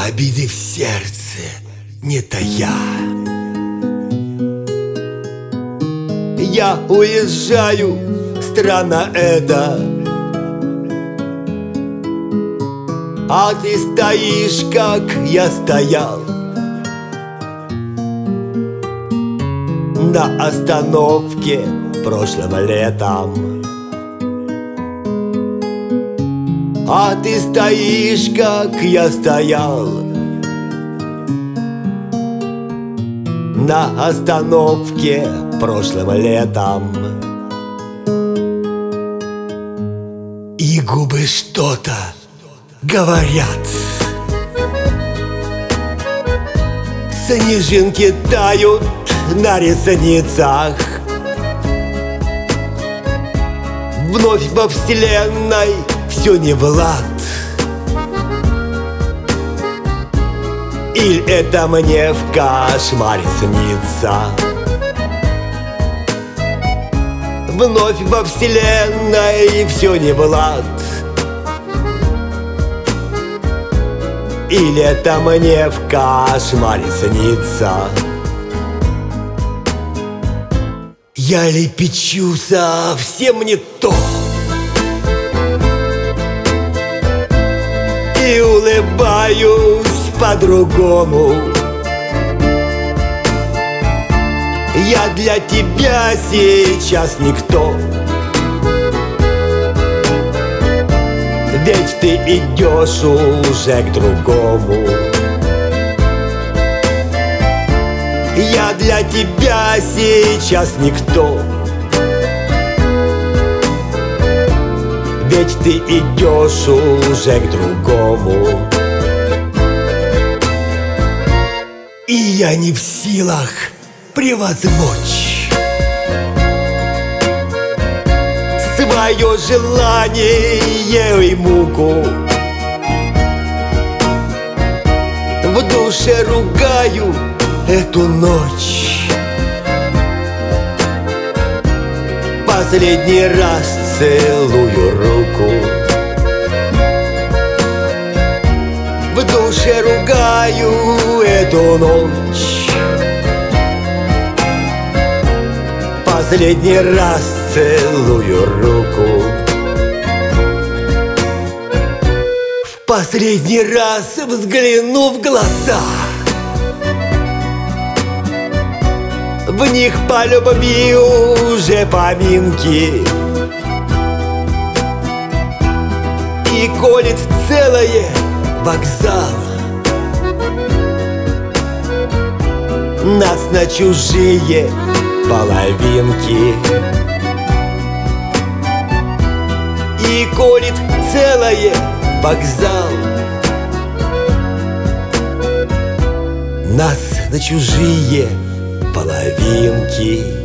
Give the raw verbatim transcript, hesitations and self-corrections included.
обиды в сердце не тая. Я уезжаю, страна эта, а ты стоишь, как я стоял, на остановке прошлым летом. А ты стоишь, как я стоял, на остановке прошлым летом. И губы что-то говорят, снежинки тают на ресницах. Вновь во вселенной все не в лад. Или это мне в кошмаре снится? Вновь во вселенной все не в лад. Или это мне в кошмаре снится? Я лепечу совсем не то и улыбаюсь по-другому. Я для тебя сейчас никто, ведь ты идешь уже к другому. Я для тебя сейчас никто, ведь ты идешь уже к другому. И я не в силах превозмочь свое желание и муку. В душе ругаю эту ночь, последний раз целую руку. В душе ругаю эту ночь, последний раз целую руку. В последний раз взгляну в глаза, в них по любви уже поминки, и колет целое вокзал. Нас на чужие половинки, и колет целое вокзал. Нас на чужие половинки.